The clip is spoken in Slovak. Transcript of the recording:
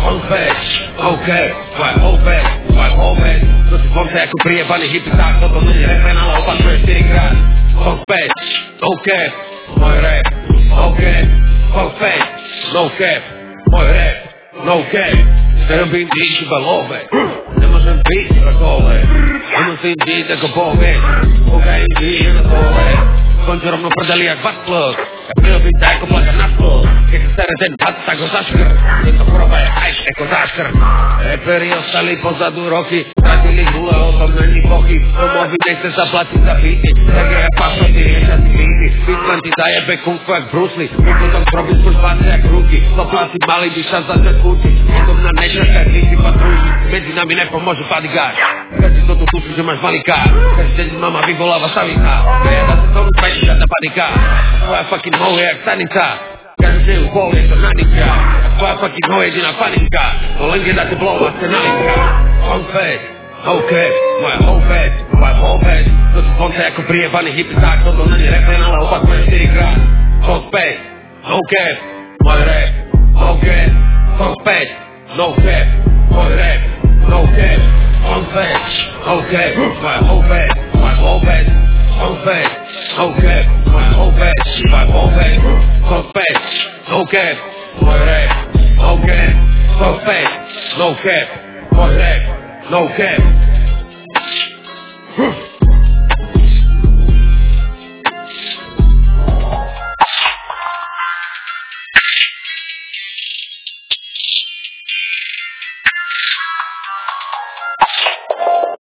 on face, OK, tvoje OPEC, tvoje OPEC. To si zvonce ako priebaný hypiták, toto není refrén, ale opakuje 4-krát. On face, OK, môj rap, OK, on face, no cap, môj rap, no cap. Nerobím byť iba love, nemôžem byť iba kole, nemusím byť ako bohe, kokain žije na dole. Skončí rovno prdeli jak vasklok, ja prirobím tak ako plaka na stôl. Keď sa sere ten pad, tak ho zaškr, tento choroba je ajš ako záškr. Reperi ostali pozadu roky, stratili gule, o tom není pochyb. Domovi nechce zaplatiť za beaty, tak je pašoty, riešia si beaty. Bitman ti zajebe kung fu jak Bruce Lee, potom robíš kurz vládne jak ruky. Stopláci mali by sa začať kútiť, potom na nečakaj, ty si patrúži. Medzi nami nepomôže bodyguard, keď si to tu tuší, že máš malý kár. Každý deň mama vyvoláva savika, ja sa tomu žiadna panika, tvoja fucking ho je jak stanica. Každý deň už bol, je to nanika. Tvoja fucking ho je jediná panika, no len keď dáte blow a ste nalinka. On face, OK, moja OPEC, tvoja OPEC. To si zvonce ako priebaný hypiták, toto není refrén, ale opakuje 4-krát. On face, OK, môj rap, OK, on face, no cap, môj rap, no cap. On face, OK, tvoja OPEC, tvoja OPEC. On face, OK, my OPEC, my OPEC, on face, OK, my rap, OK, on face, no cap, my rap, no cap.